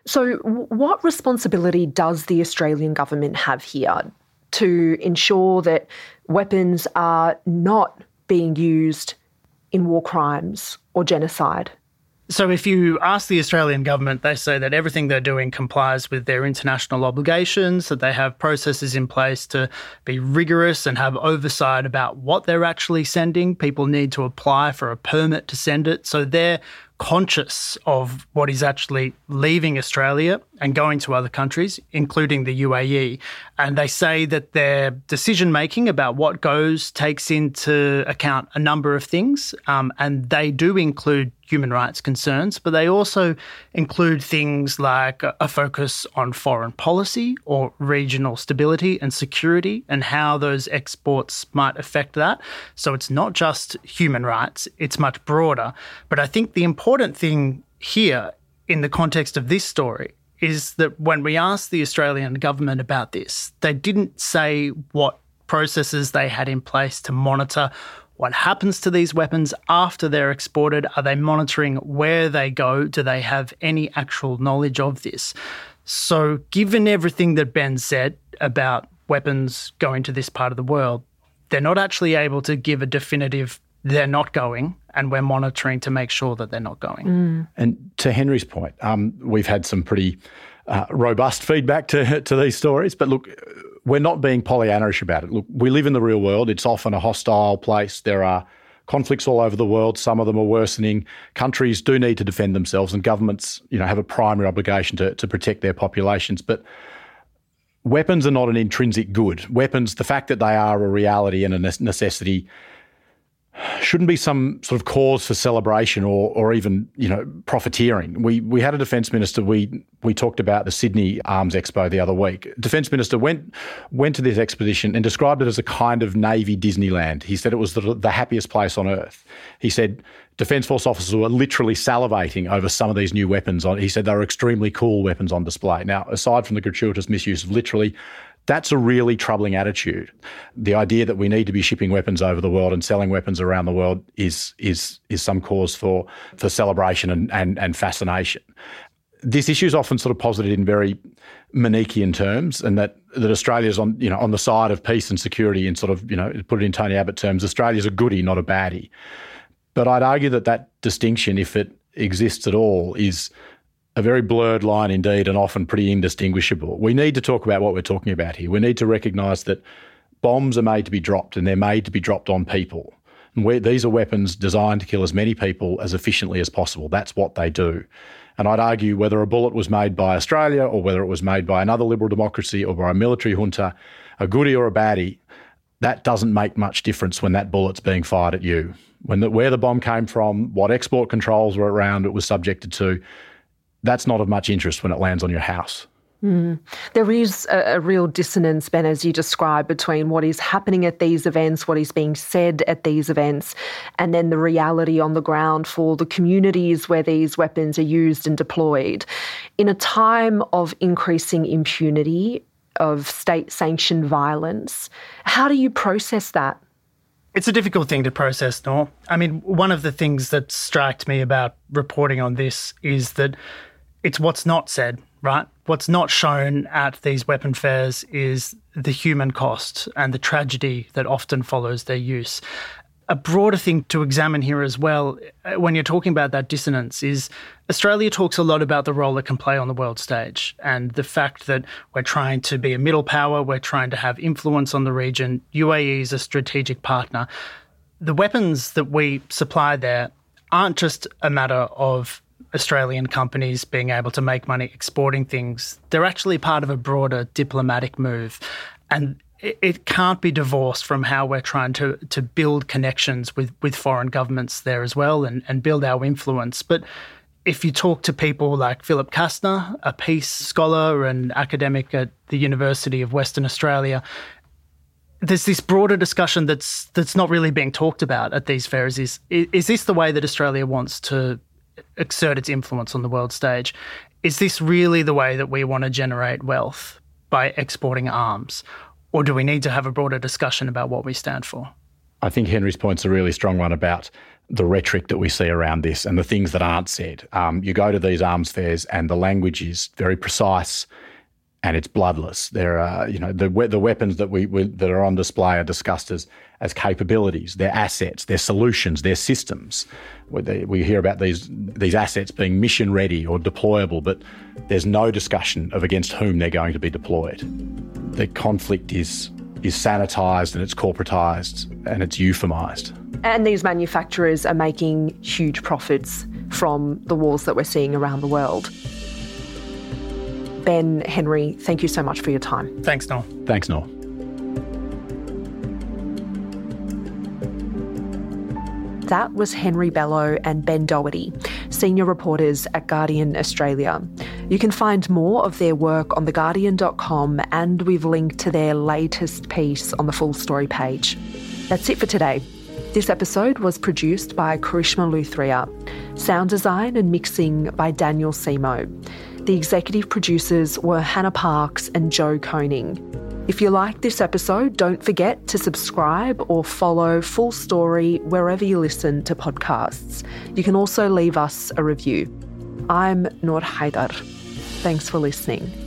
So what responsibility does the Australian government have here to ensure that weapons are not being used in war crimes or genocide? So if you ask the Australian government, they say that everything they're doing complies with their international obligations, that they have processes in place to be rigorous and have oversight about what they're actually sending. People need to apply for a permit to send it. So they're conscious of what is actually leaving Australia and going to other countries, including the UAE. And they say that their decision-making about what goes takes into account a number of things, and they do include human rights concerns, but they also include things like a focus on foreign policy or regional stability and security and how those exports might affect that. So it's not just human rights, it's much broader. But I think the important thing here in the context of this story is that when we asked the Australian government about this, they didn't say what processes they had in place to monitor what happens to these weapons after they're exported. Are they monitoring where they go? Do they have any actual knowledge of this? So given everything that Ben said about weapons going to this part of the world, they're not actually able to give a definitive they're not going, and we're monitoring to make sure that they're not going. And to Henry's point, we've had some pretty robust feedback to these stories. But look, we're not being Pollyannish about it. Look, we live in the real world. It's often a hostile place. There are conflicts all over the world. Some of them are worsening. Countries do need to defend themselves, and governments, have a primary obligation to protect their populations. But weapons are not an intrinsic good. Weapons, the fact that they are a reality and a necessity, shouldn't be some sort of cause for celebration or even, profiteering. We had a Defence Minister, we talked about the Sydney Arms Expo the other week. Defence Minister went to this expedition and described it as a kind of Navy Disneyland. He said it was the happiest place on earth. He said Defence Force officers were literally salivating over some of these new weapons. He said they were extremely cool weapons on display. Now, aside from the gratuitous misuse of literally, that's a really troubling attitude. The idea that we need to be shipping weapons over the world and selling weapons around the world is some cause for celebration and fascination. This issue is often sort of posited in very Manichean terms, and that Australia's on the side of peace and security, and sort of, put it in Tony Abbott terms, Australia's a goodie, not a baddie. But I'd argue that distinction, if it exists at all, is a very blurred line indeed, and often pretty indistinguishable. We need to talk about what we're talking about here. We need to recognise that bombs are made to be dropped, and they're made to be dropped on people. And these are weapons designed to kill as many people as efficiently as possible. That's what they do. And I'd argue whether a bullet was made by Australia or whether it was made by another liberal democracy or by a military junta, a goodie or a baddie, that doesn't make much difference when that bullet's being fired at you. Where the bomb came from, what export controls were around it was subjected to, that's not of much interest when it lands on your house. There is a real dissonance, Ben, as you describe, between what is happening at these events, what is being said at these events, and then the reality on the ground for the communities where these weapons are used and deployed. In a time of increasing impunity, of state-sanctioned violence, how do you process that? It's a difficult thing to process, Nor. I mean, one of the things that striked me about reporting on this is that it's what's not said, right? What's not shown at these weapon fairs is the human cost and the tragedy that often follows their use. A broader thing to examine here as well, when you're talking about that dissonance, is Australia talks a lot about the role it can play on the world stage and the fact that we're trying to be a middle power, we're trying to have influence on the region. UAE is a strategic partner. The weapons that we supply there aren't just a matter of Australian companies being able to make money exporting things. They're actually part of a broader diplomatic move. And it can't be divorced from how we're trying to build connections with foreign governments there as well and build our influence. But if you talk to people like Philip Kastner, a peace scholar and academic at the University of Western Australia, there's this broader discussion that's not really being talked about at these fairs. Is this the way that Australia wants to exert its influence on the world stage? Is this really the way that we want to generate wealth, by exporting arms? Or do we need to have a broader discussion about what we stand for? I think Henry's point's a really strong one about the rhetoric that we see around this and the things that aren't said. You go to these arms fairs and the language is very precise and it's bloodless. There are, the weapons that that are on display are discussed as capabilities, their assets, their solutions, their systems. We hear about these assets being mission ready or deployable, but there's no discussion of against whom they're going to be deployed. The conflict is sanitised and it's corporatised and it's euphemised. And these manufacturers are making huge profits from the wars that we're seeing around the world. Ben, Henry, thank you so much for your time. Thanks, Noel. Thanks, Noel. That was Henry Bello and Ben Doherty, senior reporters at Guardian Australia. You can find more of their work on theguardian.com, and we've linked to their latest piece on the full story page. That's it for today. This episode was produced by Karishma Luthria. Sound design and mixing by Daniel Simo. The executive producers were Hannah Parks and Joe Koning. If you liked this episode, don't forget to subscribe or follow Full Story wherever you listen to podcasts. You can also leave us a review. I'm Noor Haidar. Thanks for listening.